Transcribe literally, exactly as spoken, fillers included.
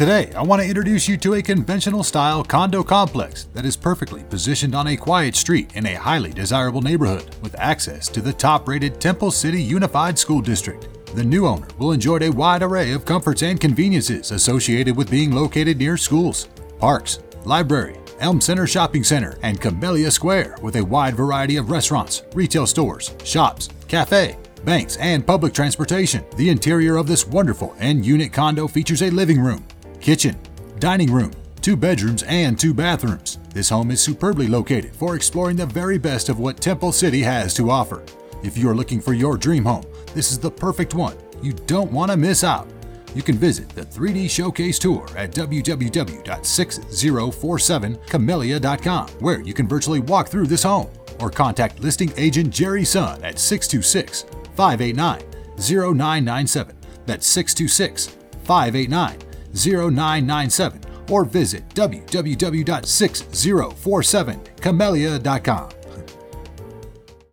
Today, I want to introduce you to a conventional style condo complex that is perfectly positioned on a quiet street in a highly desirable neighborhood with access to the top-rated Temple City Unified School District. The new owner will enjoy a wide array of comforts and conveniences associated with being located near schools, parks, library, Elm Center Shopping Center, and Camellia Square with a wide variety of restaurants, retail stores, shops, cafe, banks, and public transportation. The interior of this wonderful end-unit condo features a living room, kitchen, dining room, two bedrooms, and two bathrooms. This home is superbly located for exploring the very best of what Temple City has to offer. If you are looking for your dream home, this is the perfect one. You don't want to miss out. You can visit the three D Showcase Tour at w w w dot six zero four seven camellia dot com, where you can virtually walk through this home, or contact listing agent Jerry Sun at six two six, five eight nine, zero nine nine seven. That's six two six, five eight nine, zero nine nine seven, or visit w w w dot six zero four seven camellia dot com.